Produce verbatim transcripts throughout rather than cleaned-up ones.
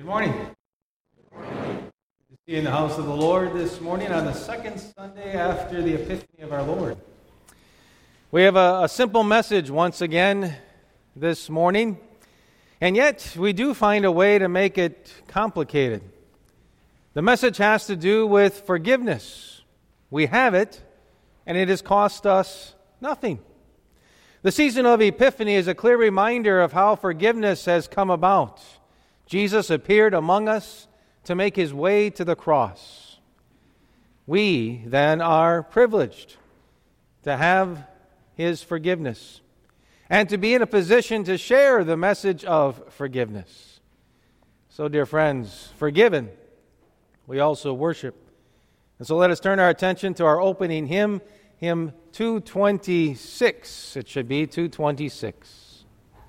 Good morning. Good to see you in the house of the Lord this morning on the second Sunday after the Epiphany of our Lord. We have a, a simple message once again this morning, and yet we do find a way to make it complicated. The message has to do with forgiveness. We have it, and it has cost us nothing. The season of Epiphany is a clear reminder of how forgiveness has come about. Jesus appeared among us to make his way to the cross. We, then, are privileged to have his forgiveness and to be in a position to share the message of forgiveness. So, dear friends, forgiven, we also worship. And so let us turn our attention to our opening hymn, hymn two twenty-six. It should be two twenty-six.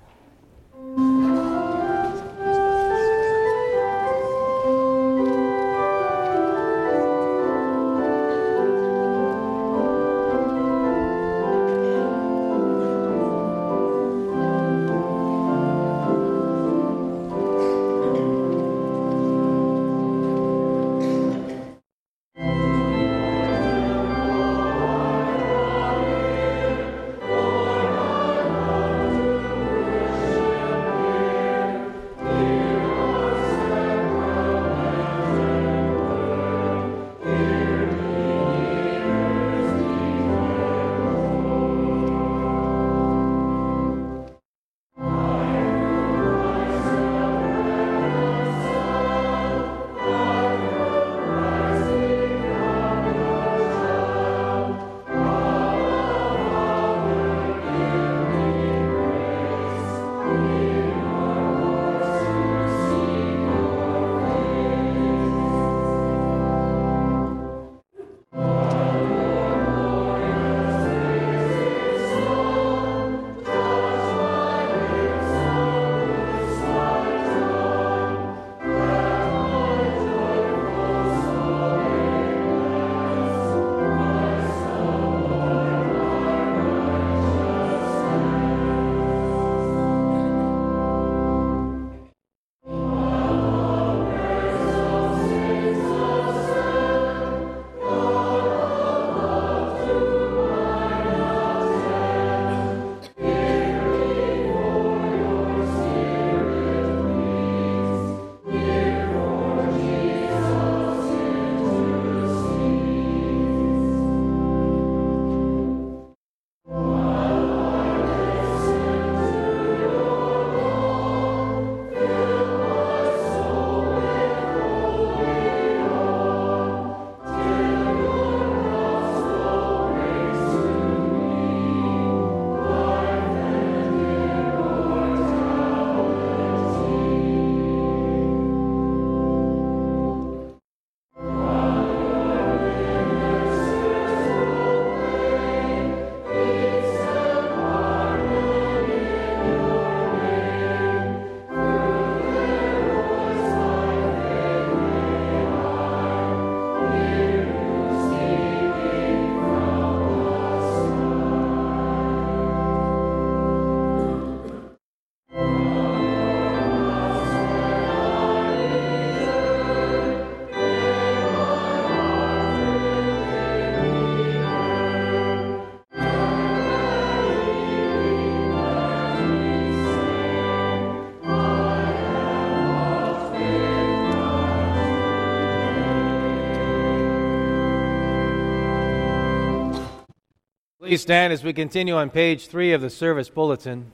Please stand as we continue on page three of the service bulletin.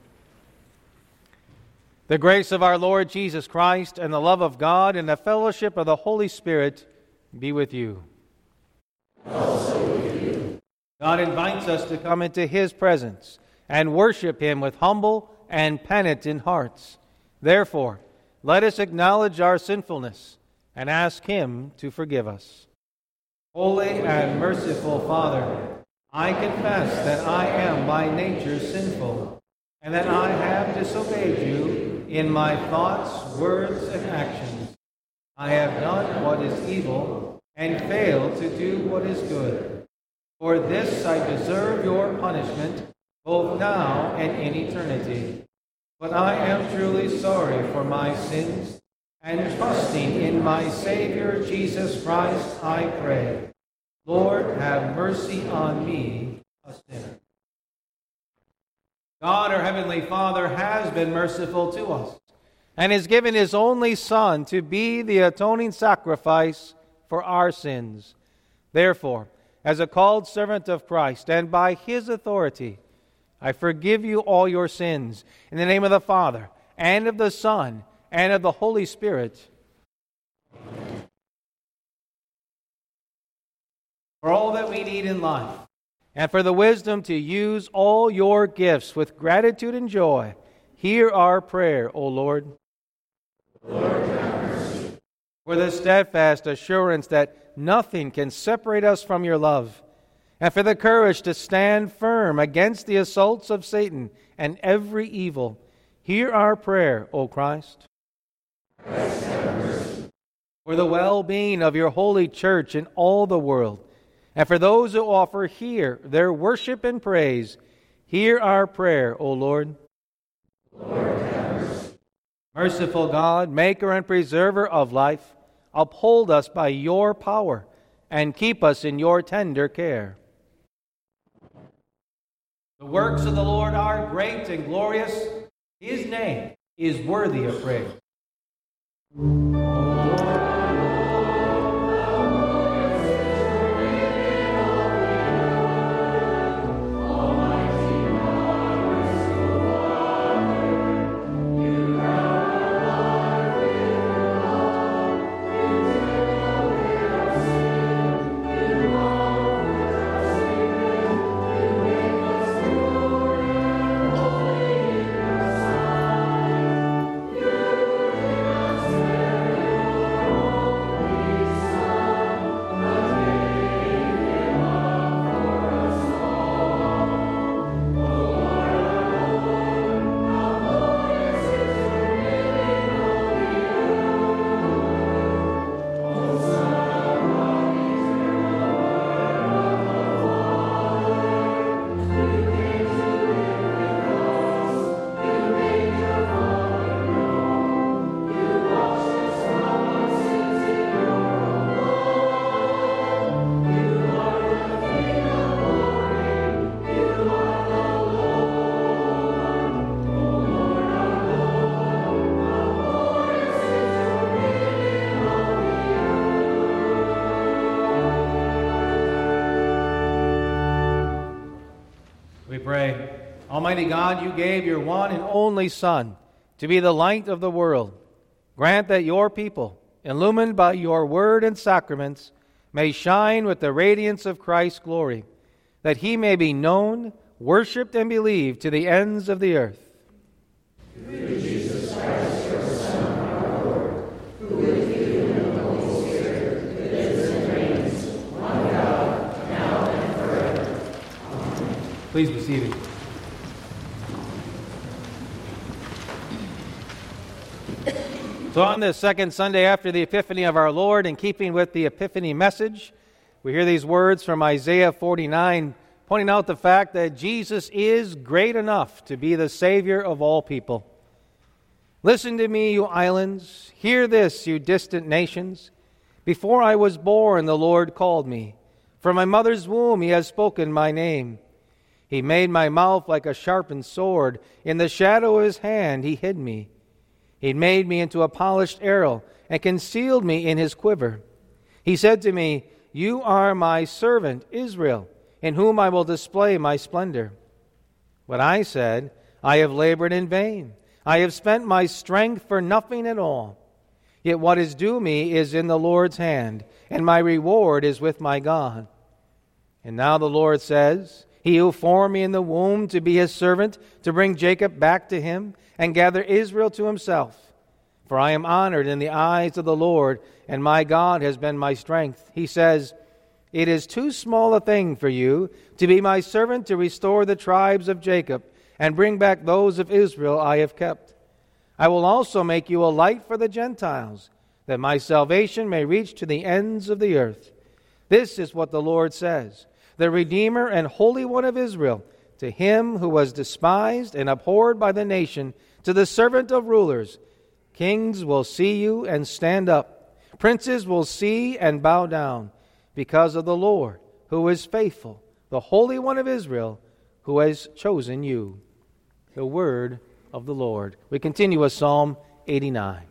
The grace of our Lord Jesus Christ and the love of God and the fellowship of the Holy Spirit be with you. Also with you. God invites us to come into his presence and worship him with humble and penitent hearts. Therefore, let us acknowledge our sinfulness and ask him to forgive us. Holy and merciful Father, I confess that I am by nature sinful, and that I have disobeyed you in my thoughts, words, and actions. I have done what is evil, and failed to do what is good. For this I deserve your punishment, both now and in eternity. But I am truly sorry for my sins, and trusting in my Savior Jesus Christ, I pray. Lord, have mercy on me, a sinner. God, our Heavenly Father, has been merciful to us and has given His only Son to be the atoning sacrifice for our sins. Therefore, as a called servant of Christ and by His authority, I forgive you all your sins in the name of the Father and of the Son and of the Holy Spirit. Amen. For all that we need in life, and for the wisdom to use all your gifts with gratitude and joy, hear our prayer, O Lord. Lord, have mercy. For the steadfast assurance that nothing can separate us from your love, and for the courage to stand firm against the assaults of Satan and every evil, hear our prayer, O Christ. Christ, have mercy. For the well-being of your holy church in all the world, and for those who offer here their worship and praise, hear our prayer, O Lord. Lord, have mercy. Merciful God, maker and preserver of life, uphold us by your power and keep us in your tender care. The works of the Lord are great and glorious. His name is worthy of praise. O Lord, pray. Almighty God, you gave your one and only Son to be the light of the world. Grant that your people, illumined by your word and sacraments, may shine with the radiance of Christ's glory, that he may be known, worshipped, and believed to the ends of the earth. Through Jesus Christ, your Son, our Lord, who with you and the Holy Spirit lives and reigns, one God, now and forever. Amen. Please be seated. So on this second Sunday after the Epiphany of our Lord, in keeping with the Epiphany message, we hear these words from Isaiah forty-nine, pointing out the fact that Jesus is great enough to be the Savior of all people. Listen to me, you islands. Hear this, you distant nations. Before I was born, the Lord called me. From my mother's womb, he has spoken my name. He made my mouth like a sharpened sword. In the shadow of his hand, he hid me. He made me into a polished arrow and concealed me in his quiver. He said to me, "You are my servant, Israel, in whom I will display my splendor." But I said, "I have labored in vain. I have spent my strength for nothing at all. Yet what is due me is in the Lord's hand, and my reward is with my God." And now the Lord says, "He who formed me in the womb to be his servant, to bring Jacob back to him, and gather Israel to himself. For I am honored in the eyes of the Lord, and my God has been my strength." He says, "It is too small a thing for you to be my servant to restore the tribes of Jacob, and bring back those of Israel I have kept. I will also make you a light for the Gentiles, that my salvation may reach to the ends of the earth. This is what the Lord says, the Redeemer and Holy One of Israel, to him who was despised and abhorred by the nation, to the servant of rulers. Kings will see you and stand up. Princes will see and bow down because of the Lord, who is faithful, the Holy One of Israel, who has chosen you. The word of the Lord. We continue with Psalm eighty-nine.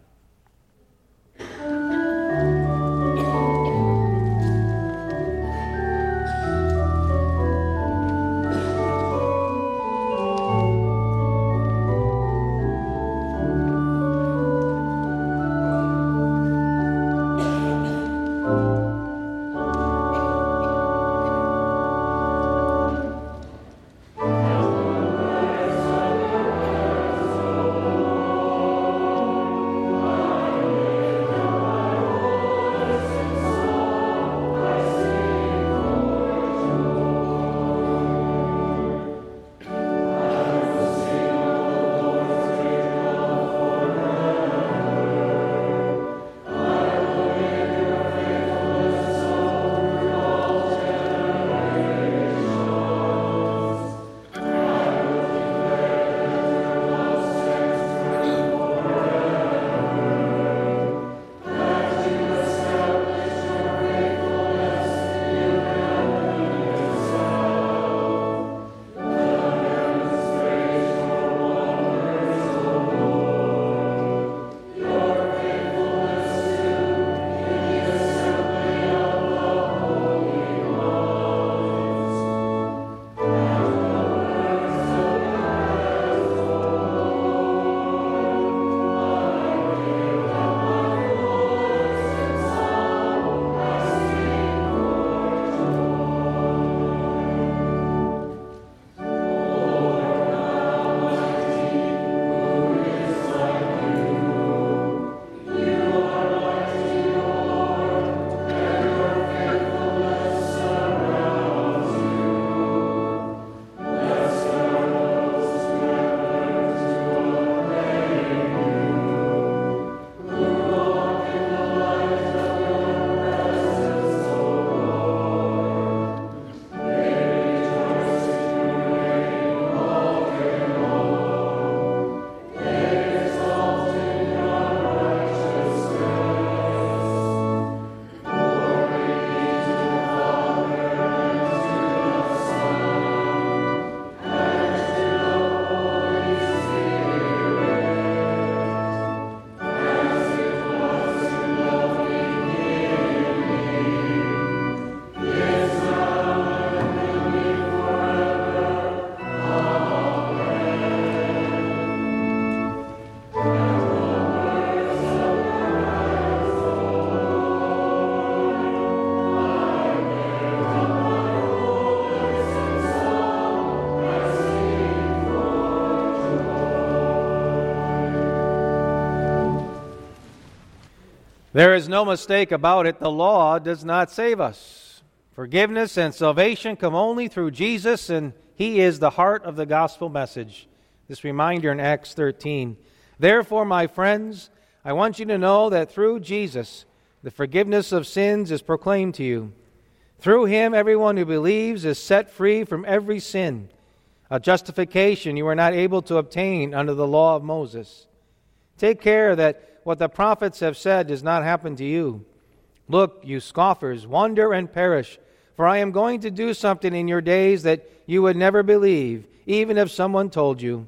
There is no mistake about it. The law does not save us. Forgiveness and salvation come only through Jesus, and He is the heart of the gospel message. This reminder in Acts thirteen. Therefore, my friends, I want you to know that through Jesus, the forgiveness of sins is proclaimed to you. Through Him, everyone who believes is set free from every sin, a justification you were not able to obtain under the law of Moses. Take care that what the prophets have said does not happen to you. Look, you scoffers, wonder and perish, for I am going to do something in your days that you would never believe, even if someone told you.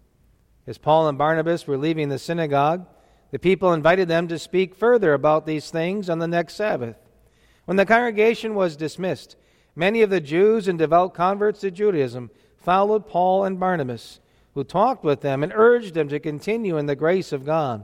As Paul and Barnabas were leaving the synagogue, the people invited them to speak further about these things on the next Sabbath. When the congregation was dismissed, many of the Jews and devout converts to Judaism followed Paul and Barnabas, who talked with them and urged them to continue in the grace of God.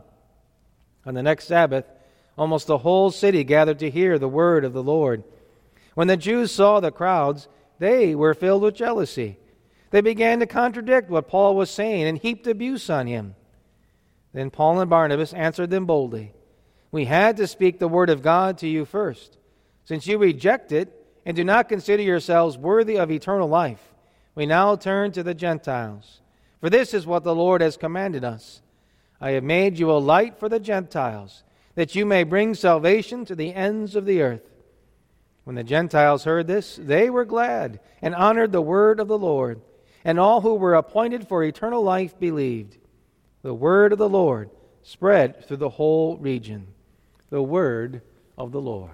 On the next Sabbath, almost the whole city gathered to hear the word of the Lord. When the Jews saw the crowds, they were filled with jealousy. They began to contradict what Paul was saying and heaped abuse on him. Then Paul and Barnabas answered them boldly, "We had to speak the word of God to you first. Since you reject it and do not consider yourselves worthy of eternal life, we now turn to the Gentiles. For this is what the Lord has commanded us. I have made you a light for the Gentiles, that you may bring salvation to the ends of the earth." When the Gentiles heard this, they were glad and honored the word of the Lord, and all who were appointed for eternal life believed. The word of the Lord. spread through the whole region. The word of the Lord.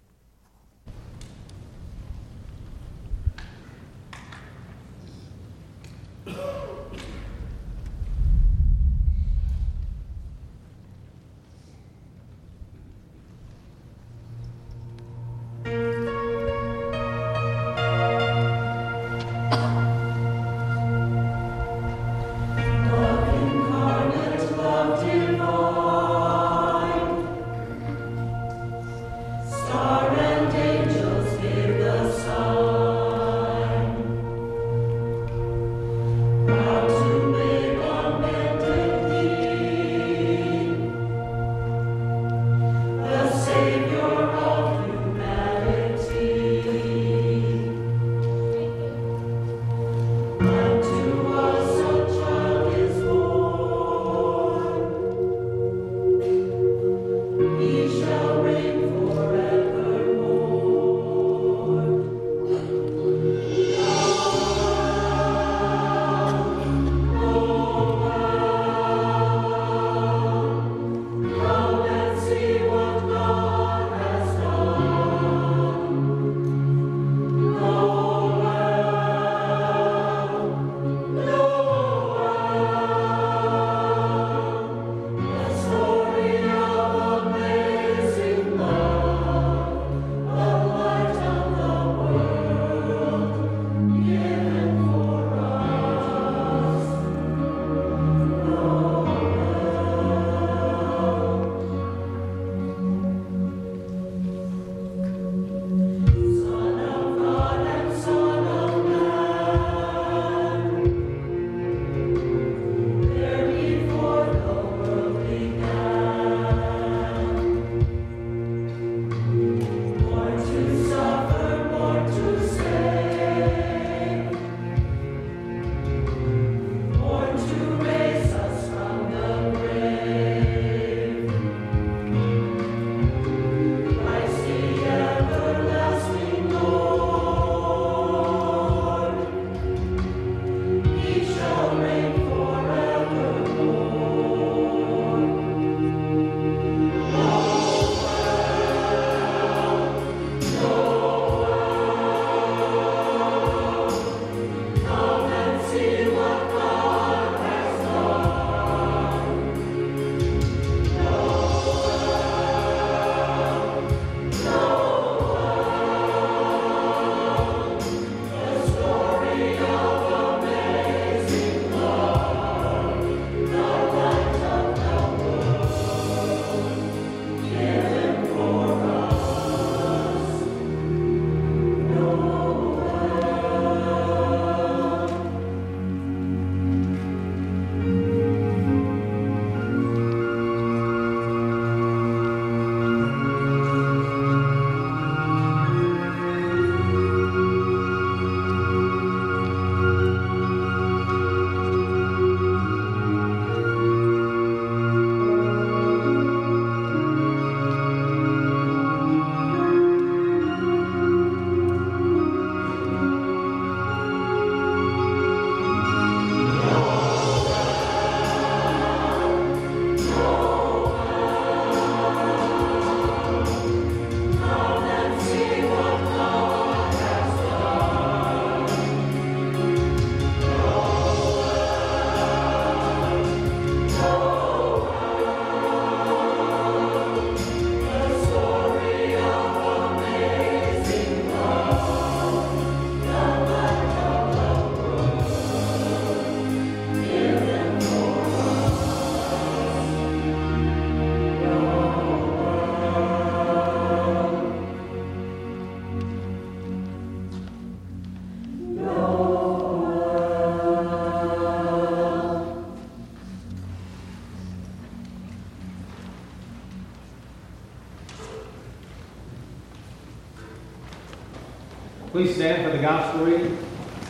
Please stand for the gospel reading.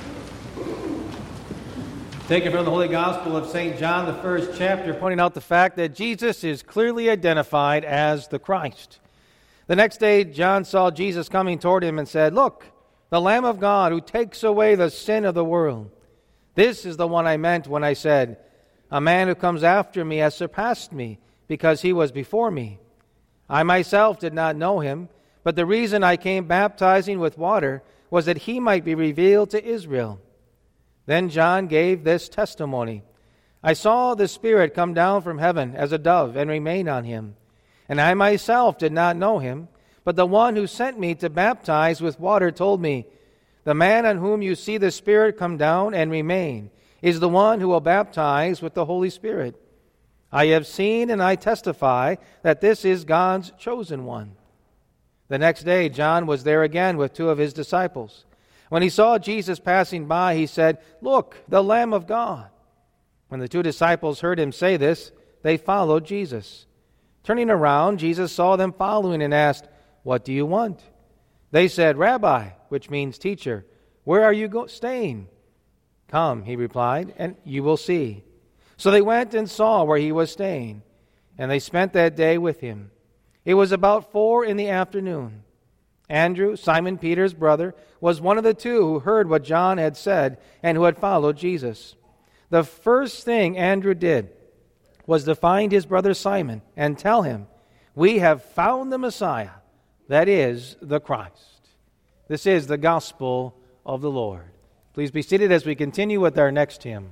Taken from the Holy Gospel of Saint John, the first chapter, pointing out the fact that Jesus is clearly identified as the Christ. The next day, John saw Jesus coming toward him and said, "Look, the Lamb of God who takes away the sin of the world. This is the one I meant when I said, 'A man who comes after me has surpassed me, because he was before me. I myself did not know him, but the reason I came baptizing with water was that he might be revealed to Israel." Then John gave this testimony: "I saw the Spirit come down from heaven as a dove and remain on him. And I myself did not know him, but the one who sent me to baptize with water told me, 'The man on whom you see the Spirit come down and remain is the one who will baptize with the Holy Spirit.' I have seen and I testify that this is God's chosen one." The next day John was there again with two of his disciples. When he saw Jesus passing by, he said, "Look, the Lamb of God." When the two disciples heard him say this, they followed Jesus. Turning around, Jesus saw them following and asked, "What do you want?" They said, "Rabbi," which means teacher, "where are you go- staying?" "Come," he replied, "and you will see." So they went and saw where he was staying, and they spent that day with him. It was about four in the afternoon. Andrew, Simon Peter's brother, was one of the two who heard what John had said and who had followed Jesus. The first thing Andrew did was to find his brother Simon and tell him, "We have found the Messiah, that is, the Christ." This is the gospel of the Lord. Please be seated as we continue with our next hymn.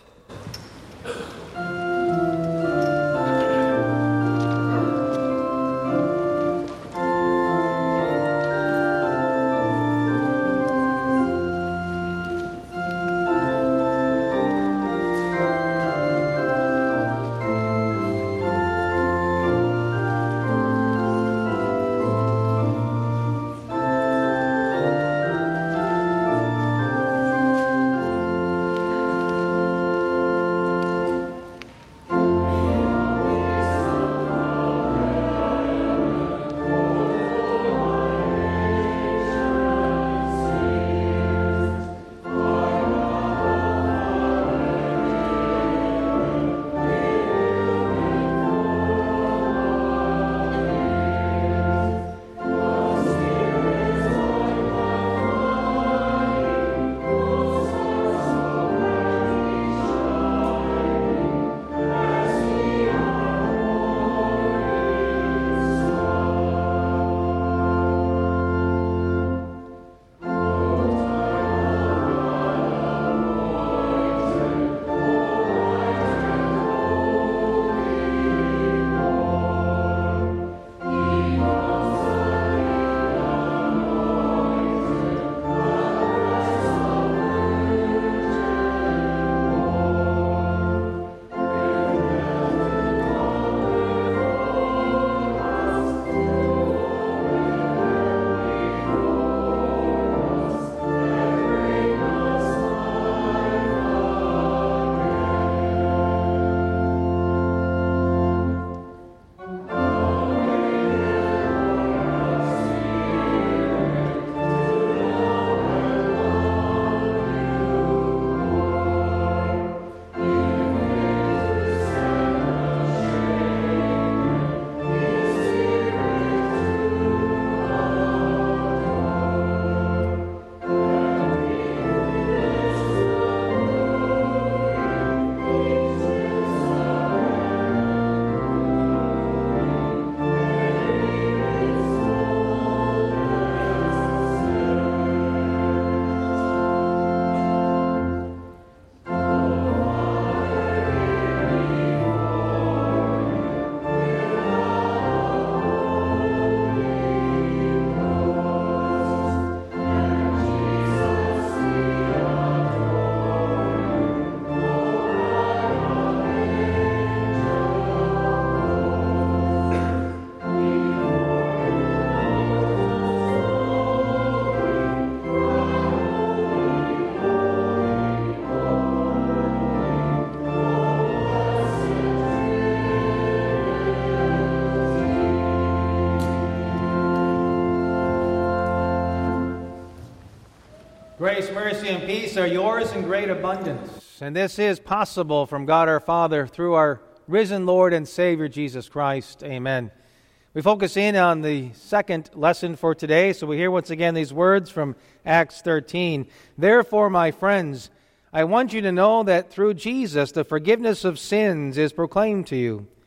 Grace, mercy, and peace are yours in great abundance. And this is possible from God our Father through our risen Lord and Savior Jesus Christ. Amen. We focus in on the second lesson for today, so we hear once again these words from Acts thirteen. "Therefore, my friends, I want you to know that through Jesus the forgiveness of sins is proclaimed to you.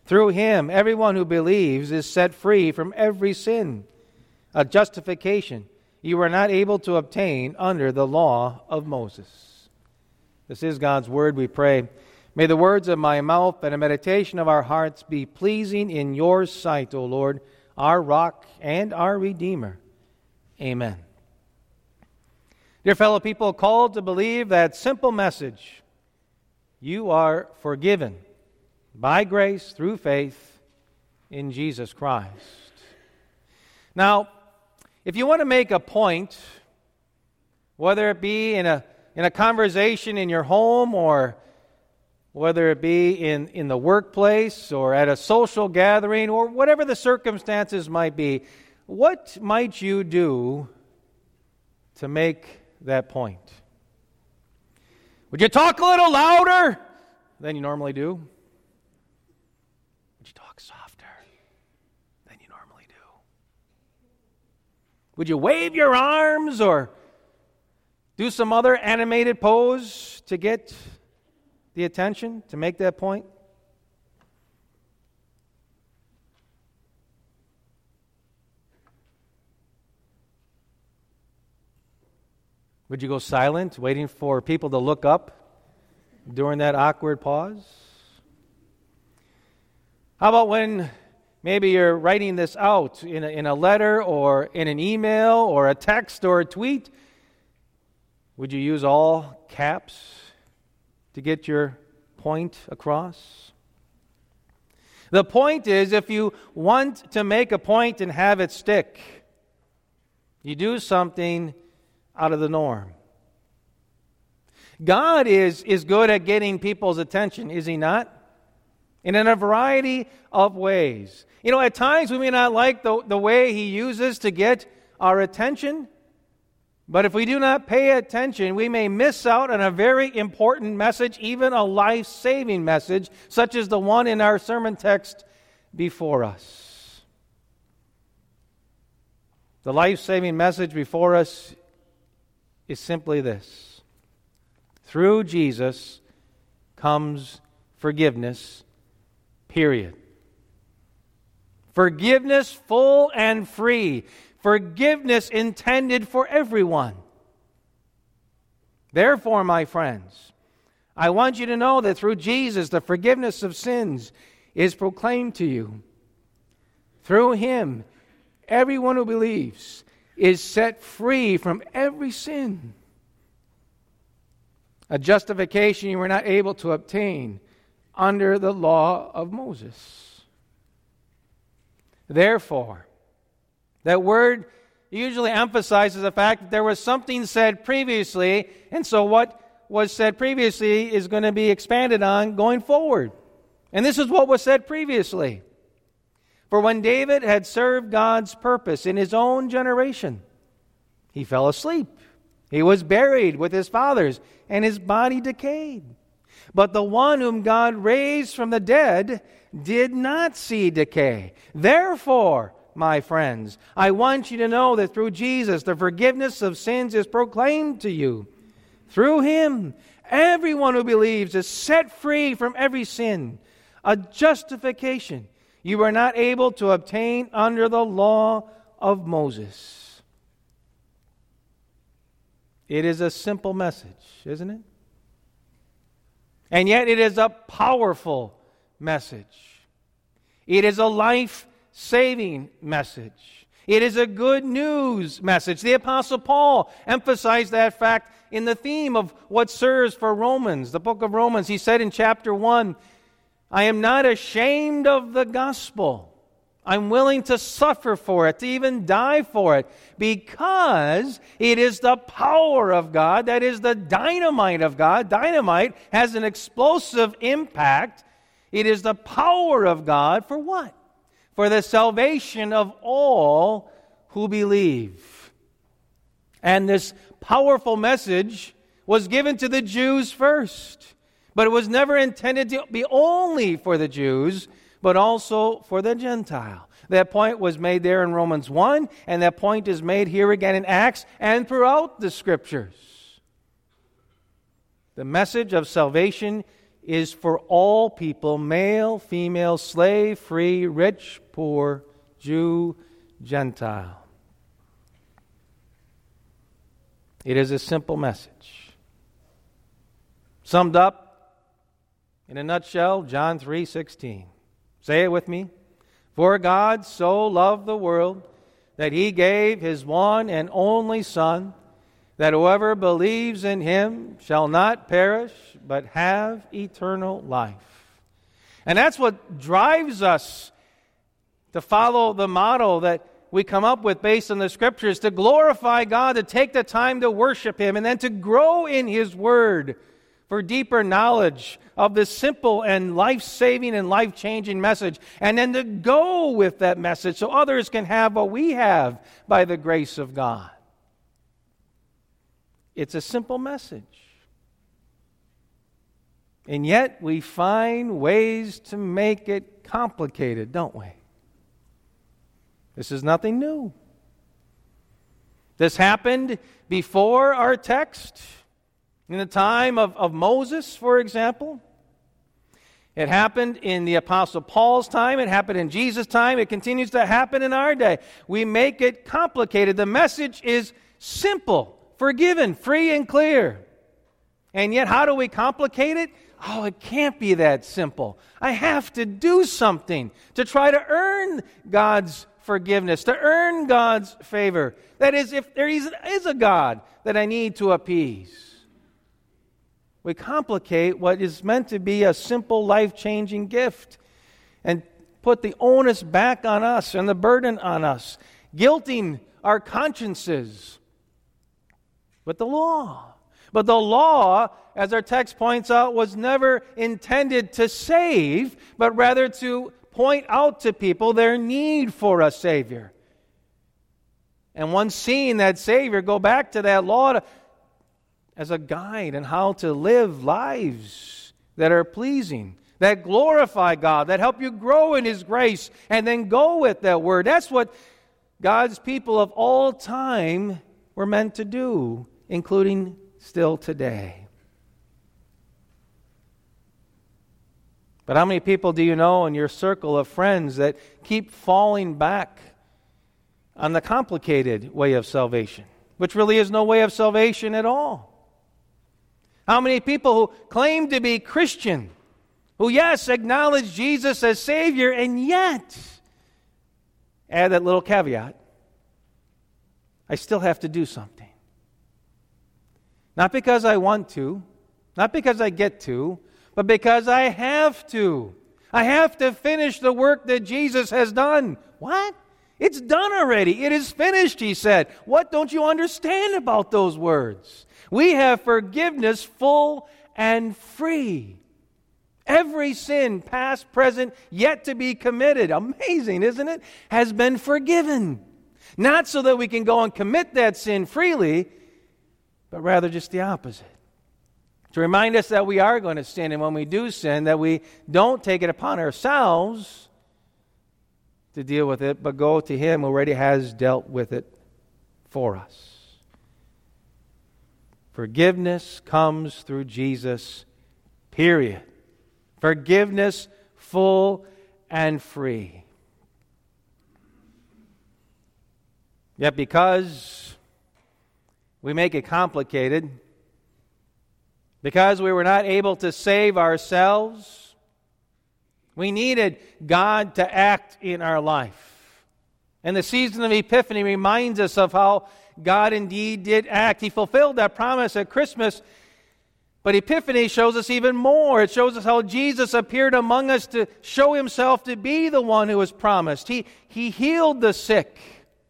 Through him, everyone who believes is set free from every sin, a justification you were not able to obtain under the law of Moses. This is God's word, we pray. May the words of my mouth and the meditation of our hearts be pleasing in your sight, O Lord, our rock and our Redeemer. Amen. Dear fellow people, called to believe that simple message, you are forgiven by grace through faith in Jesus Christ. Now, if you want to make a point, whether it be in a in a conversation in your home, or whether it be in, in the workplace or at a social gathering, or whatever the circumstances might be, what might you do to make that point? Would you talk a little louder than you normally do? Would you talk softer than you normally do? Would you wave your arms or do some other animated pose to get the attention, to make that point? Would you go silent, waiting for people to look up during that awkward pause? How about when maybe you're writing this out in a, in a letter or in an email or a text or a tweet? Would you use all caps to get your point across? The point is, if you want to make a point and have it stick, you do something out of the norm. God is, is good at getting people's attention, is He not? And in a variety of ways. You know, at times we may not like the, the way He uses to get our attention, but if we do not pay attention, we may miss out on a very important message, even a life-saving message, such as the one in our sermon text before us. The life-saving message before us is simply this: through Jesus comes forgiveness, period. Forgiveness full and free. Forgiveness intended for everyone. Therefore, my friends, I want you to know that through Jesus, the forgiveness of sins is proclaimed to you. Through Him, everyone who believes is set free from every sin. A justification you were not able to obtain under the law of Moses. Therefore, that word usually emphasizes the fact that there was something said previously, and so what was said previously is going to be expanded on going forward. And this is what was said previously. For when David had served God's purpose in his own generation, he fell asleep. He was buried with his fathers, and his body decayed. But the one whom God raised from the dead did not see decay. Therefore, my friends, I want you to know that through Jesus, the forgiveness of sins is proclaimed to you. Through Him, everyone who believes is set free from every sin, a justification you were not able to obtain under the law of Moses. It is a simple message, isn't it? And yet it is a powerful message. It is a life-saving message. It is a good news message. The Apostle Paul emphasized that fact in the theme of what serves for Romans, the book of Romans. He said in chapter one, I am not ashamed of the gospel. I'm willing to suffer for it, to even die for it, because it is the power of God. That is the dynamite of God. Dynamite has an explosive impact. It is the power of God for what? For the salvation of all who believe. And this powerful message was given to the Jews first. But it was never intended to be only for the Jews, but also for the Gentile. That point was made there in Romans one, and that point is made here again in Acts and throughout the Scriptures. The message of salvation is for all people, male, female, slave, free, rich, poor, Jew, Gentile. It is a simple message. Summed up in a nutshell, John three sixteen. Say it with me. For God so loved the world that He gave His one and only Son, that whoever believes in Him shall not perish, but have eternal life. And that's what drives us to follow the model that we come up with based on the Scriptures, to glorify God, to take the time to worship Him, and then to grow in His Word for deeper knowledge of this simple and life-saving and life-changing message, and then to go with that message so others can have what we have by the grace of God. It's a simple message. And yet we find ways to make it complicated, don't we? This is nothing new. This happened before our text. In the time of, of Moses, for example. It happened in the Apostle Paul's time. It happened in Jesus' time. It continues to happen in our day. We make it complicated. The message is simple, forgiven, free, and clear. And yet, how do we complicate it? Oh, it can't be that simple. I have to do something to try to earn God's forgiveness, to earn God's favor. That is, if there is, is a God that I need to appease. We complicate what is meant to be a simple, life-changing gift and put the onus back on us and the burden on us, guilting our consciences with the law. But the law, as our text points out, was never intended to save, but rather to point out to people their need for a Savior. And once seeing that Savior, go back to that law to as a guide in how to live lives that are pleasing, that glorify God, that help you grow in His grace, and then go with that Word. That's what God's people of all time were meant to do, including still today. But how many people do you know in your circle of friends that keep falling back on the complicated way of salvation, which really is no way of salvation at all? How many people who claim to be Christian, who, yes, acknowledge Jesus as Savior, and yet add that little caveat, I still have to do something. Not because I want to, not because I get to, but because I have to. I have to finish the work that Jesus has done. What? It's done already. It is finished, He said. What don't you understand about those words? We have forgiveness full and free. Every sin, past, present, yet to be committed, amazing, isn't it, has been forgiven. Not so that we can go and commit that sin freely, but rather just the opposite. To remind us that we are going to sin, and when we do sin, that we don't take it upon ourselves to deal with it, but go to Him who already has dealt with it for us. Forgiveness comes through Jesus, period. Forgiveness full and free. Yet because we make it complicated, because we were not able to save ourselves, we needed God to act in our life. And the season of Epiphany reminds us of how God indeed did act. He fulfilled that promise at Christmas. But Epiphany shows us even more. It shows us how Jesus appeared among us to show Himself to be the one who was promised. He, he healed the sick.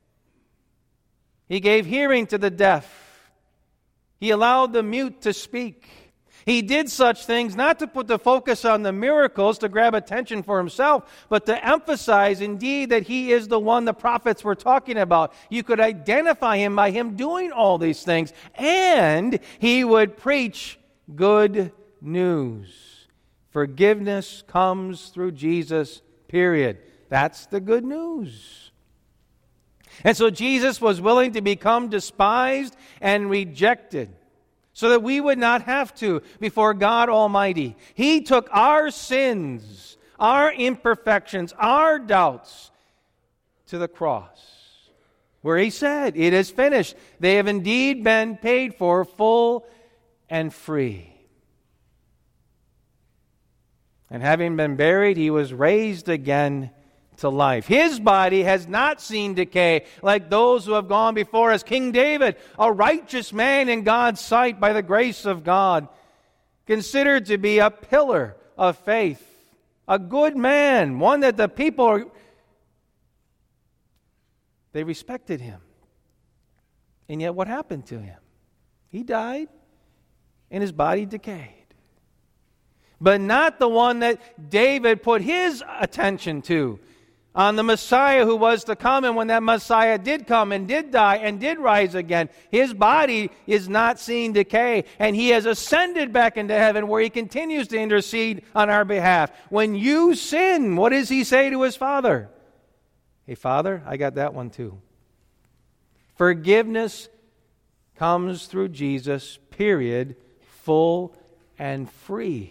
He gave hearing to the deaf. He allowed the mute to speak. He did such things not to put the focus on the miracles to grab attention for Himself, but to emphasize indeed that He is the one the prophets were talking about. You could identify Him by Him doing all these things, and He would preach good news. Forgiveness comes through Jesus, period. That's the good news. And so Jesus was willing to become despised and rejected, so that we would not have to before God Almighty. He took our sins, our imperfections, our doubts to the cross, where He said, "It is finished." They have indeed been paid for, full and free. And having been buried, He was raised again to life. His body has not seen decay like those who have gone before us. King David, a righteous man in God's sight by the grace of God, considered to be a pillar of faith, a good man, one that the people, they respected him. And yet what happened to him? He died and his body decayed. But not the one that David put his attention to, on the Messiah who was to come. And when that Messiah did come and did die and did rise again, His body is not seen decay. And He has ascended back into heaven, where He continues to intercede on our behalf. When you sin, what does He say to His Father? "Hey, Father, I got that one too." Forgiveness comes through Jesus, period, full and free.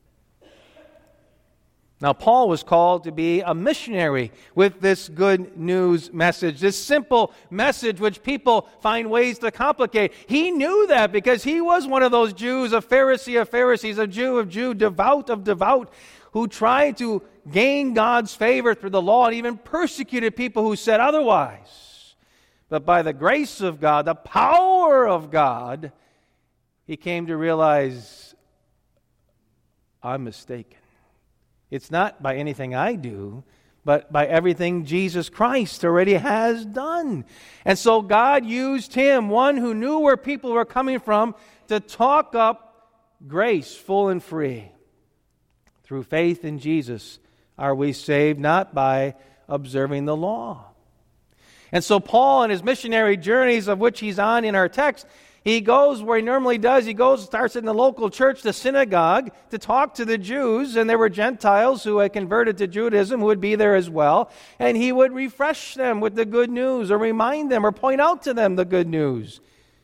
Now, Paul was called to be a missionary with this good news message, this simple message which people find ways to complicate. He knew that because he was one of those Jews, a Pharisee of Pharisees, a Jew of Jew, devout of devout, who tried to gain God's favor through the law and even persecuted people who said otherwise. But by the grace of God, the power of God, he came to realize, I'm mistaken. It's not by anything I do, but by everything Jesus Christ already has done. And so God used him, one who knew where people were coming from, to talk up grace full and free. Through faith in Jesus are we saved, not by observing the law. And so Paul, in his missionary journeys, of which he's on in our text, he goes where he normally does. He goes, starts in the local church, the synagogue, to talk to the Jews. And there were Gentiles who had converted to Judaism who would be there as well. And he would refresh them with the good news, or remind them, or point out to them the good news.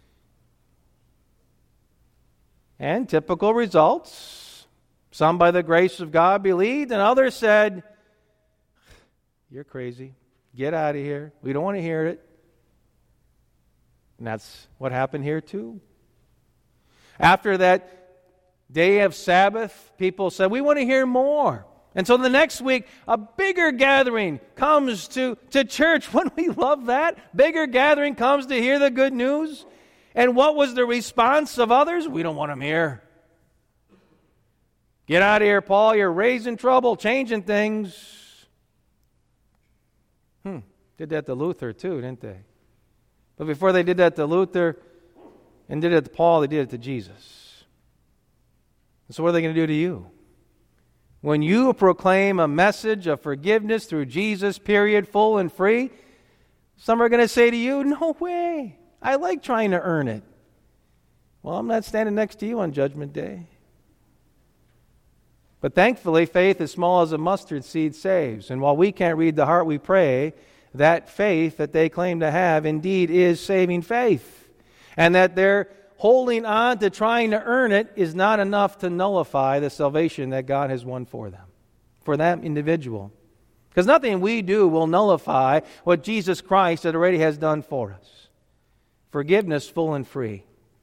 And typical results. Some by the grace of God believed, and others said, "You're crazy. Get out of here. We don't want to hear it." And that's what happened here too. After that day of Sabbath, people said, "We want to hear more." And so the next week, a bigger gathering comes to, to church. Wouldn't we love that? Bigger gathering comes to hear the good news. And what was the response of others? "We don't want them here. Get out of here, Paul. You're raising trouble, changing things." Hmm. Did that to Luther too, didn't they? But before they did that to Luther and did it to Paul, they did it to Jesus. And so what are they going to do to you? When you proclaim a message of forgiveness through Jesus, period, full and free, some are going to say to you, "No way. I like trying to earn it." Well, I'm not standing next to you on Judgment Day. But thankfully, faith as small as a mustard seed saves. And while we can't read the heart, we pray that faith that they claim to have indeed is saving faith. And that their holding on to trying to earn it is not enough to nullify the salvation that God has won for them, for that individual. Because nothing we do will nullify what Jesus Christ already has done for us. Forgiveness full and free.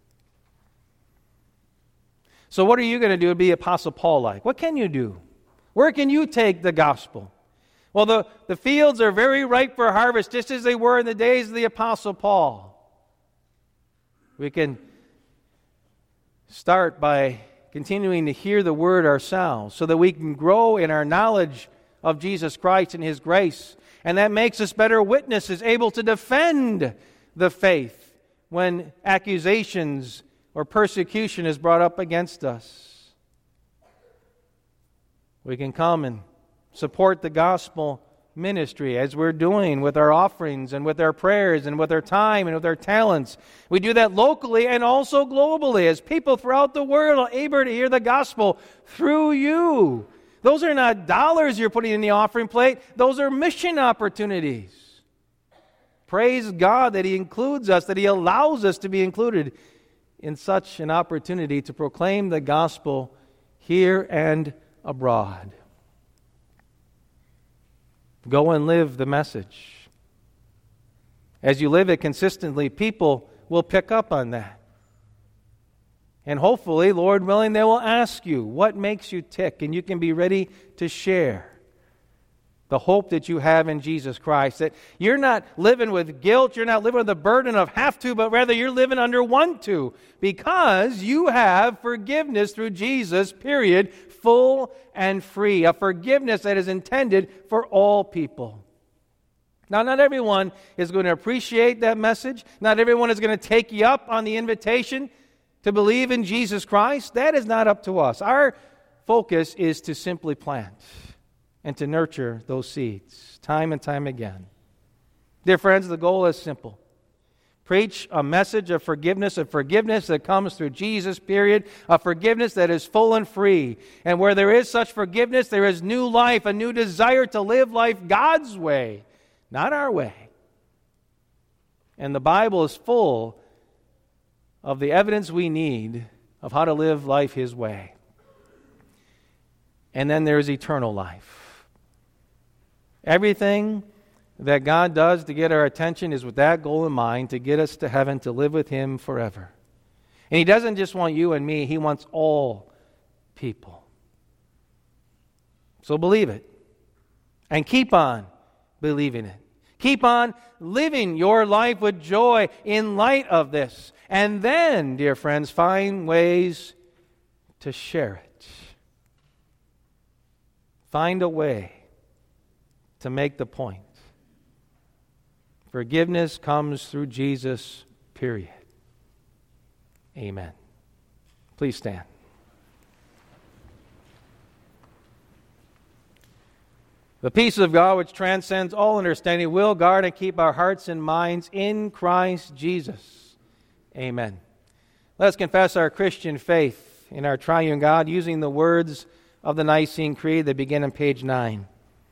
So what are you going to do to be Apostle Paul like? What can you do? Where can you take the gospel? Well, the, the fields are very ripe for harvest, just as they were in the days of the Apostle Paul. We can start by continuing to hear the word ourselves, so that we can grow in our knowledge of Jesus Christ and His grace. And that makes us better witnesses, able to defend the faith when accusations or persecution is brought up against us. We can come and support the gospel ministry as we're doing with our offerings and with our prayers and with our time and with our talents. We do that locally and also globally as people throughout the world are able to hear the gospel through you. Those are not dollars you're putting in the offering plate. Those are mission opportunities. Praise God that He includes us, that He allows us to be included in such an opportunity to proclaim the gospel here and abroad. Go and live the message. As you live it consistently, people will pick up on that. And hopefully, Lord willing, they will ask you what makes you tick, and you can be ready to share the hope that you have in Jesus Christ. That you're not living with guilt, you're not living with the burden of have to, but rather you're living under want to, because you have forgiveness through Jesus, period, full and free. A forgiveness that is intended for all people. Now, not everyone is going to appreciate that message. Not everyone is going to take you up on the invitation to believe in Jesus Christ. That is not up to us. Our focus is to simply plant and to nurture those seeds time and time again. Dear friends, the goal is simple. Preach a message of forgiveness, of forgiveness that comes through Jesus, period. A forgiveness that is full and free. And where there is such forgiveness, there is new life, a new desire to live life God's way, not our way. And the Bible is full of the evidence we need of how to live life His way. And then there is eternal life. Everything that God does to get our attention is with that goal in mind, to get us to heaven, to live with Him forever. And He doesn't just want you and me, He wants all people. So believe it. And keep on believing it. Keep on living your life with joy in light of this. And then, dear friends, find ways to share it. Find a way to make the point. Forgiveness comes through Jesus, period. Amen. Please stand. The peace of God, which transcends all understanding, will guard and keep our hearts and minds in Christ Jesus. Amen. Let us confess our Christian faith in our triune God using the words of the Nicene Creed that begin on page nine.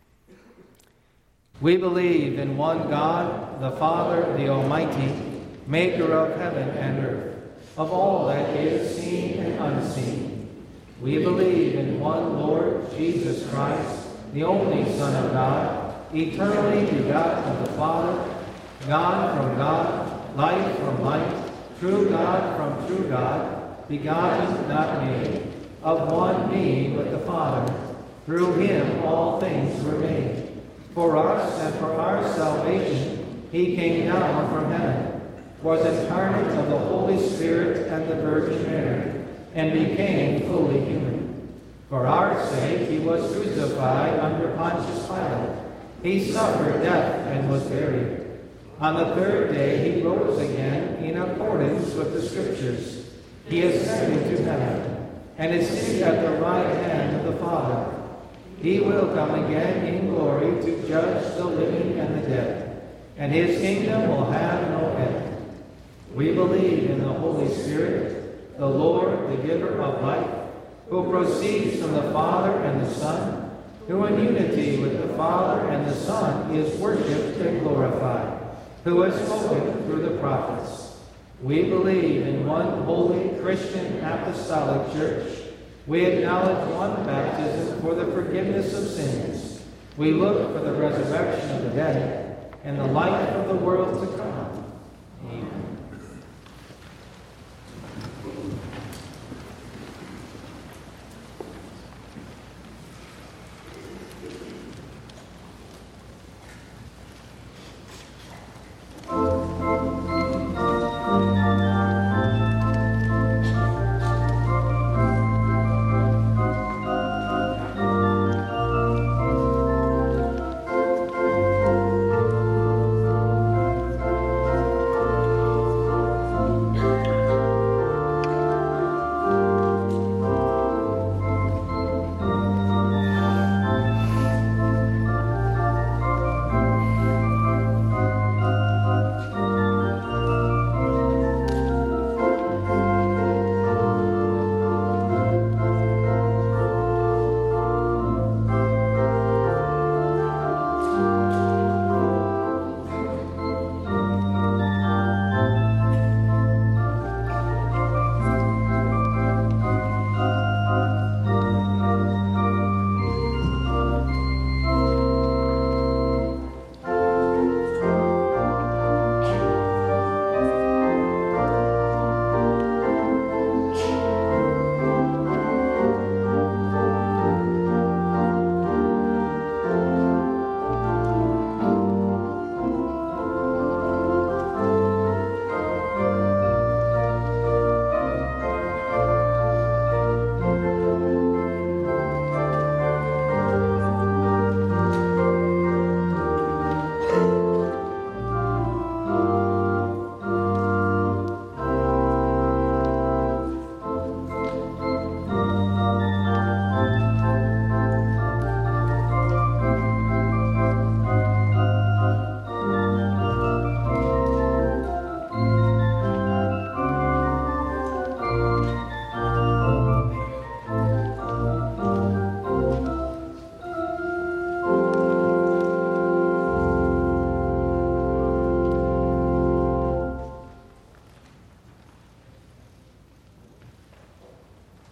We believe in one God, the Father, the Almighty, maker of heaven and earth, of all that is seen and unseen. We believe in one Lord Jesus Christ, the only Son of God, eternally begotten of the Father, God from God, light from light, true God from true God, begotten, not made, of one being with the Father. Through Him all things were made. For us and for our salvation, He came down from heaven, was incarnate of the Holy Spirit and the Virgin Mary, and became fully human. For our sake He was crucified under Pontius Pilate. He suffered death and was buried. On the third day He rose again in accordance with the Scriptures. He ascended to heaven, and is seated at the right hand of the Father. He will come again in glory to judge the living and the dead, and His kingdom will have no end. We believe in the Holy Spirit, the Lord, the giver of life, who proceeds from the Father and the Son, who in unity with the Father and the Son is worshipped and glorified, who has spoken through the prophets. We believe in one holy Christian apostolic church. We acknowledge one baptism for the forgiveness of sins. We look for the resurrection of the dead and the life of the world to come. Amen.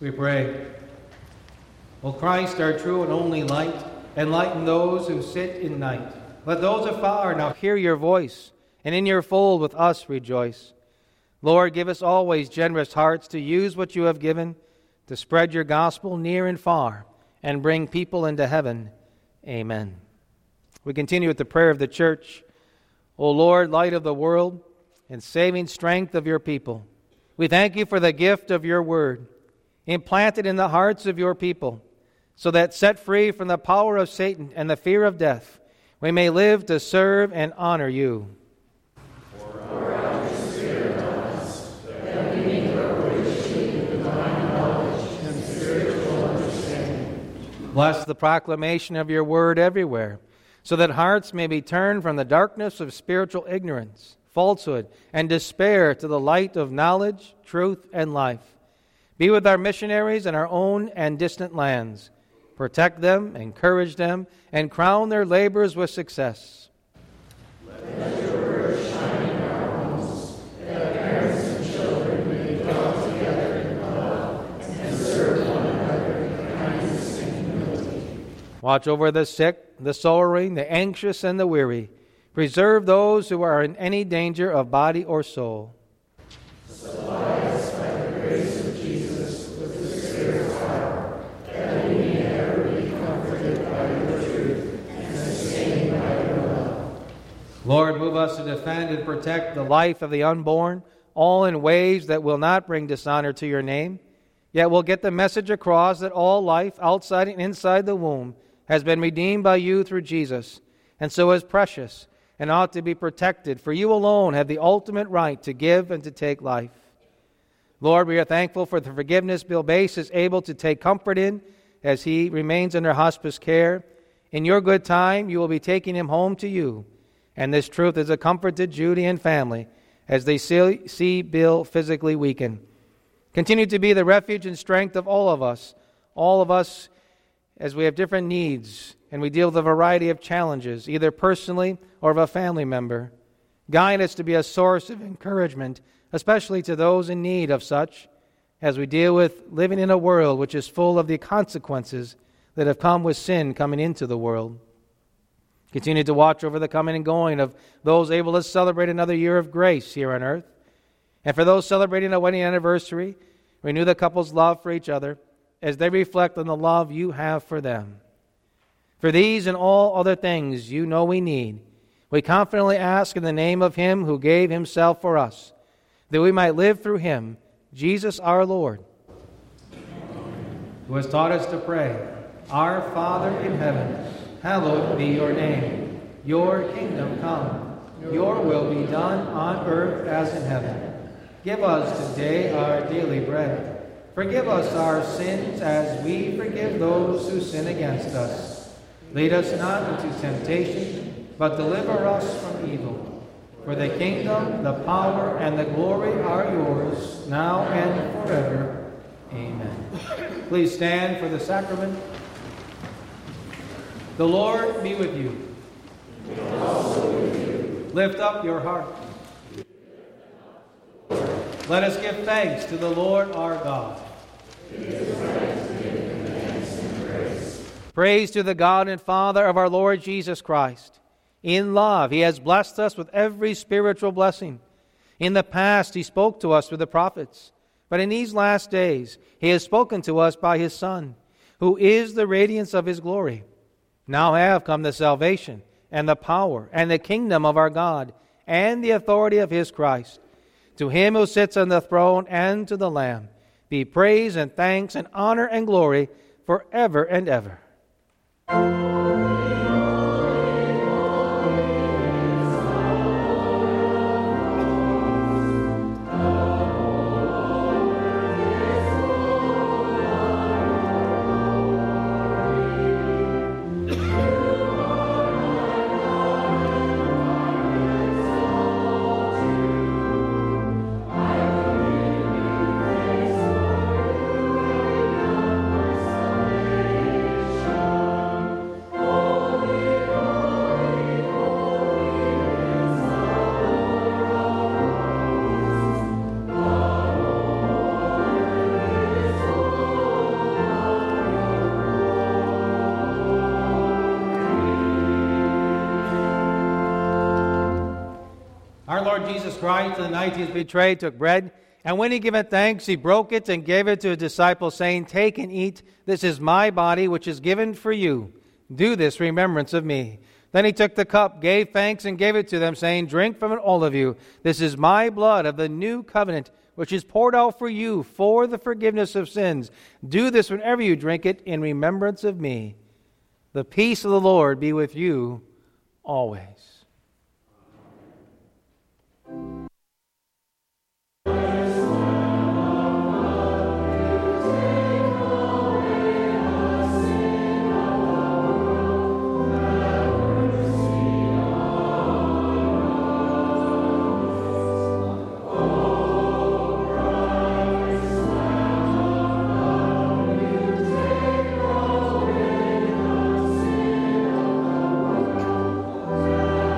We pray. O Christ, our true and only light, enlighten those who sit in night. Let those afar now hear your voice, and in your fold with us rejoice. Lord, give us always generous hearts to use what you have given, to spread your gospel near and far, and bring people into heaven. Amen. We continue with the prayer of the church. O Lord, light of the world, and saving strength of your people, we thank you for the gift of your word, implanted in the hearts of your people, so that set free from the power of Satan and the fear of death, we may live to serve and honor you. Pour out your Spirit on us, that we may grow richly in divine knowledge and spiritual understanding. Bless the proclamation of your word everywhere, so that hearts may be turned from the darkness of spiritual ignorance, falsehood, and despair to the light of knowledge, truth, and life. Be with our missionaries in our own and distant lands. Protect them, encourage them, and crown their labors with success. Let your word shine in our homes, that parents and children may dwell together in love and serve one another in kindness and humility. Watch over the sick, the sorrowing, the anxious, and the weary. Preserve those who are in any danger of body or soul. Supply us by the grace of Jesus with the Spirit's power, that we may ever be comforted by your truth and sustained by your love. Lord, move us to defend and protect the life of the unborn, all in ways that will not bring dishonor to your name, yet will get the message across that all life outside and inside the womb has been redeemed by you through Jesus, and so is precious and ought to be protected, for you alone have the ultimate right to give and to take life. Lord, we are thankful for the forgiveness Bill Bass is able to take comfort in as he remains under hospice care. In your good time, you will be taking him home to you, and this truth is a comfort to Judy and family as they see, see Bill physically weaken. Continue to be the refuge and strength of all of us, all of us as we have different needs and we deal with a variety of challenges, either personally or of a family member. Guide us to be a source of encouragement, especially to those in need of such, as we deal with living in a world which is full of the consequences that have come with sin coming into the world. Continue to watch over the coming and going of those able to celebrate another year of grace here on earth. And for those celebrating a wedding anniversary, renew the couple's love for each other as they reflect on the love you have for them. For these and all other things you know we need, we confidently ask in the name of Him who gave Himself for us, that we might live through Him, Jesus our Lord. Who has taught us to pray, Our Father in heaven, hallowed be your name. Your kingdom come. Your will be done on earth as in heaven. Give us today our daily bread. Forgive us our sins as we forgive those who sin against us. Lead us not into temptation, but deliver us from evil. For the kingdom, the power, and the glory are yours, now and forever. Amen. Please stand for the sacrament. The Lord be with you. And also with you. Lift up your heart. Let us give thanks to the Lord our God. It is right to give Him thanks and praise. Praise to the God and Father of our Lord Jesus Christ. In love, He has blessed us with every spiritual blessing. In the past, He spoke to us through the prophets. But in these last days, He has spoken to us by His Son, who is the radiance of His glory. Now have come the salvation and the power and the kingdom of our God and the authority of His Christ. To Him who sits on the throne and to the Lamb be praise and thanks and honor and glory forever and ever. Our Lord Jesus Christ, on the night he was betrayed, took bread, and when he given thanks, he broke it and gave it to his disciples, saying, "Take and eat. This is my body, which is given for you. Do this in remembrance of me." Then he took the cup, gave thanks, and gave it to them, saying, "Drink from it, all of you. This is my blood of the new covenant, which is poured out for you for the forgiveness of sins. Do this whenever you drink it in remembrance of me." The peace of the Lord be with you always. Amen.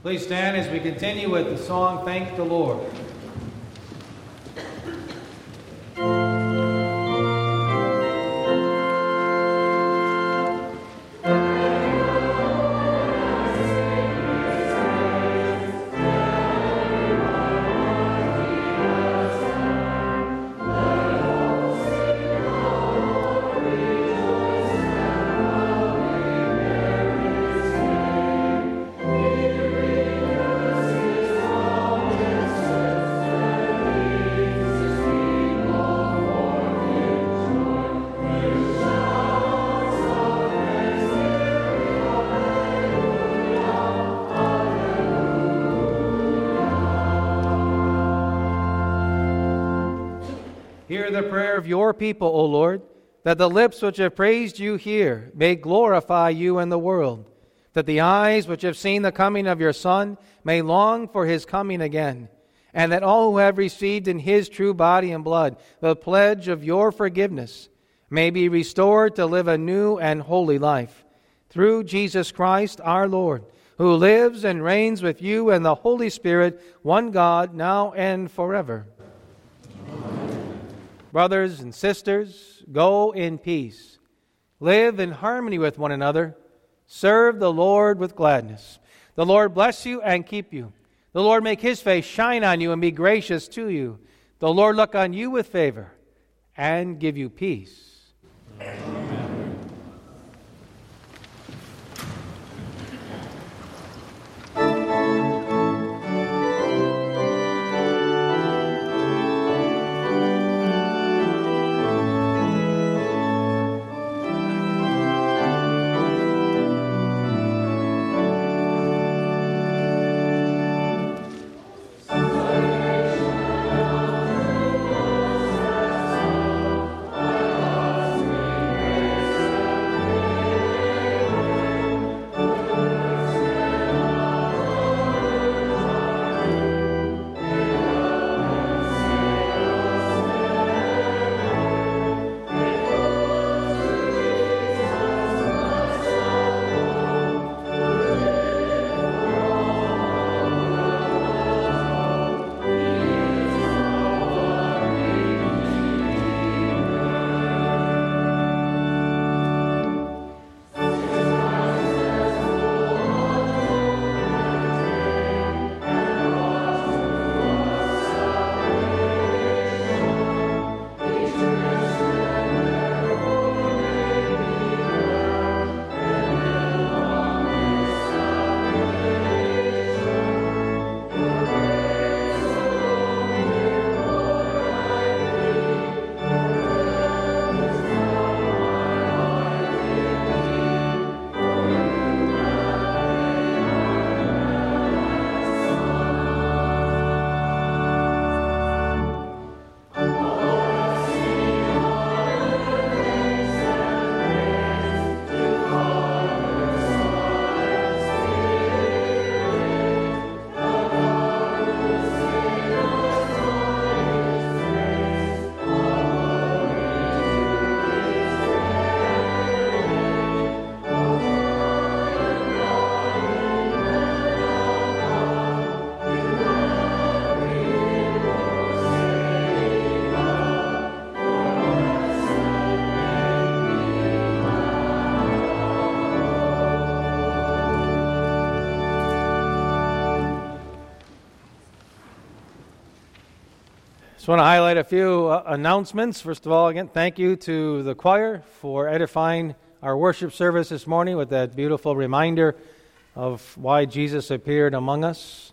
Please stand as we continue with the song, Thank the Lord. Hear the prayer of your people, O Lord, that the lips which have praised you here may glorify you in the world, that the eyes which have seen the coming of your Son may long for his coming again, and that all who have received in his true body and blood the pledge of your forgiveness may be restored to live a new and holy life. Through Jesus Christ our Lord, who lives and reigns with you and the Holy Spirit, one God, now and forever. Brothers and sisters, go in peace. Live in harmony with one another. Serve the Lord with gladness. The Lord bless you and keep you. The Lord make his face shine on you and be gracious to you. The Lord look on you with favor and give you peace. Amen. Just want to highlight a few uh, announcements. First of all, again, thank you to the choir for edifying our worship service this morning with that beautiful reminder of why Jesus appeared among us.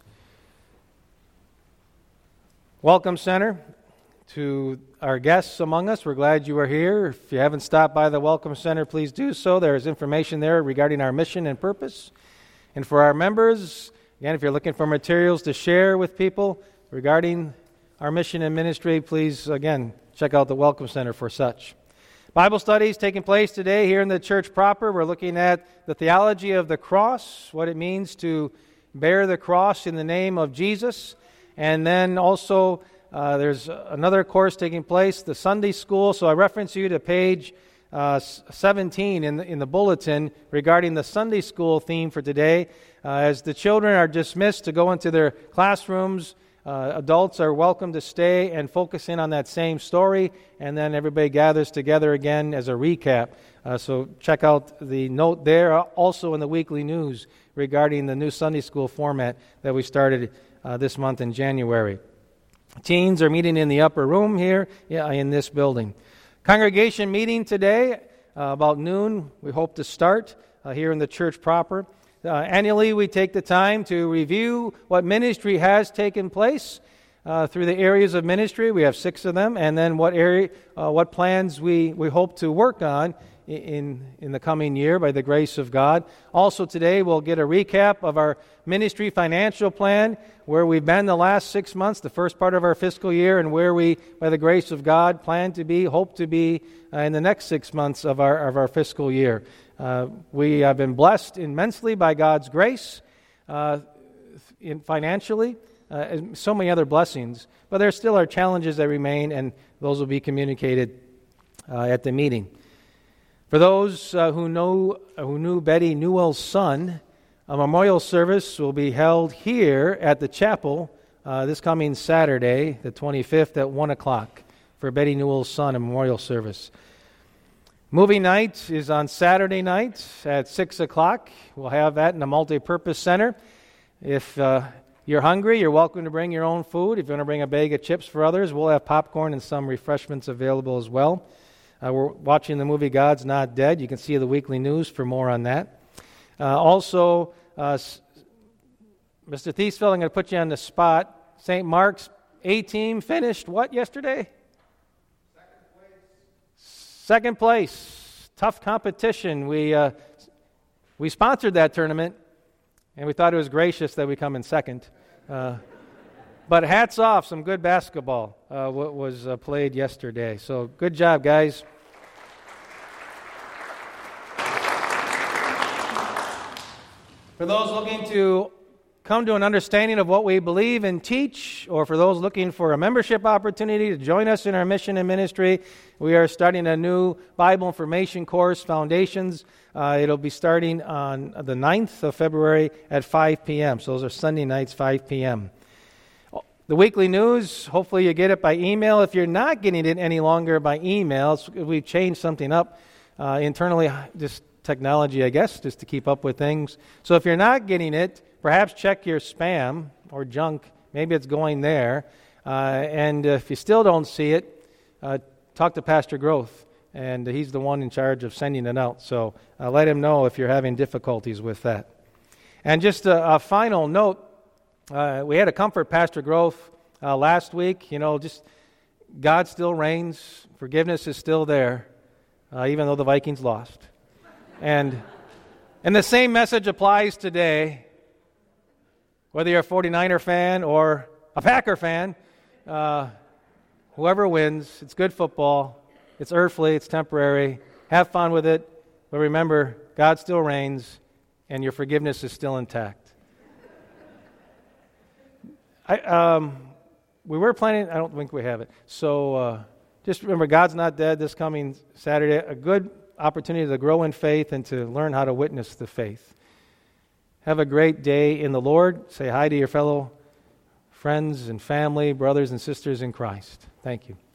Welcome Center to our guests among us. We're glad you are here. If you haven't stopped by the Welcome Center, please do so. There is information there regarding our mission and purpose. And for our members, again, if you're looking for materials to share with people regarding our mission and ministry, please, again, check out the Welcome Center for such. Bible studies taking place today here in the church proper. We're looking at the theology of the cross, what it means to bear the cross in the name of Jesus. And then also, uh, there's another course taking place, the Sunday school. So I reference you to page uh, seventeen in the, in the bulletin regarding the Sunday school theme for today. Uh, as the children are dismissed to go into their classrooms, uh, adults are welcome to stay and focus in on that same story, and then everybody gathers together again as a recap. Uh, so check out the note there, also in the weekly news regarding the new Sunday school format that we started uh, this month in January. Teens are meeting in the upper room here yeah, in this building. Congregation meeting today, uh, about noon, we hope to start uh, here in the church proper. Uh, annually, we take the time to review what ministry has taken place uh, through the areas of ministry. We have six of them, and then what area, uh, what plans we, we hope to work on in in the coming year by the grace of God. Also today, we'll get a recap of our ministry financial plan, where we've been the last six months, the first part of our fiscal year, and where we, by the grace of God, plan to be, hope to be uh, in the next six months of our of our fiscal year. Uh, we have been blessed immensely by God's grace, uh, in financially, uh, and so many other blessings. But there still are challenges that remain, and those will be communicated uh, at the meeting. For those uh, who know who knew Betty Newell's son, a memorial service will be held here at the chapel uh, this coming Saturday, the twenty-fifth, at one o'clock for Betty Newell's son, a memorial service. Movie night is on Saturday night at six o'clock. We'll have that in the multi-purpose center. If uh, you're hungry, you're welcome to bring your own food. If you want to bring a bag of chips for others, we'll have popcorn and some refreshments available as well. Uh, we're watching the movie God's Not Dead. You can see the weekly news for more on that. Uh, also, uh, Mister Thiesfeld, I'm going to put you on the spot. Saint Mark's A-team finished what yesterday? Second place. Tough competition. We uh, we sponsored that tournament, and we thought it was gracious that we come in second. Uh, but hats off, some good basketball uh, what was uh, played yesterday. So good job, guys. For those looking to come to an understanding of what we believe and teach, or for those looking for a membership opportunity to join us in our mission and ministry, we are starting a new Bible information course, Foundations. Uh, it'll be starting on the ninth of February at five p.m. So those are Sunday nights, five p.m. The weekly news, hopefully you get it by email. If you're not getting it any longer by email, we've changed something up uh, internally, just technology, I guess, just to keep up with things. So if you're not getting it, perhaps check your spam or junk. Maybe it's going there. Uh, and if you still don't see it, uh, talk to Pastor Groth, and he's the one in charge of sending it out. So uh, let him know if you're having difficulties with that. And just a, a final note, uh, we had to comfort Pastor Groth uh, last week. You know, just God still reigns. Forgiveness is still there, uh, even though the Vikings lost. And and the same message applies today. Whether you're a forty-niner fan or a Packer fan, uh, whoever wins, it's good football. It's earthly, it's temporary. Have fun with it. But remember, God still reigns, and your forgiveness is still intact. I, um, we were planning, I don't think we have it. So uh, just remember, God's not dead this coming Saturday. A good opportunity to grow in faith and to learn how to witness the faith. Have a great day in the Lord. Say hi to your fellow friends and family, brothers and sisters in Christ. Thank you.